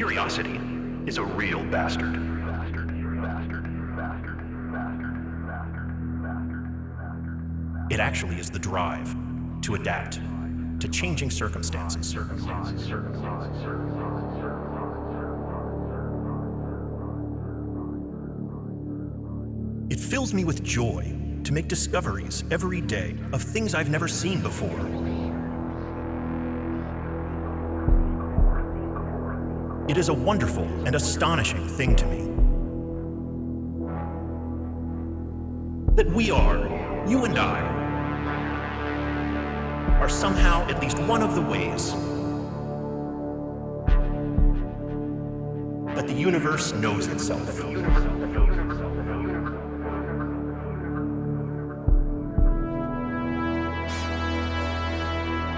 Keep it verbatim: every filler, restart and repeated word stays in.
curiosity is a real bastard. It actually is the drive to adapt to changing circumstances. It fills me with joy to make discoveries every day of things I've never seen before. It is a wonderful and astonishing thing to me that we are, you and I, are somehow at least one of the ways that the universe knows itself.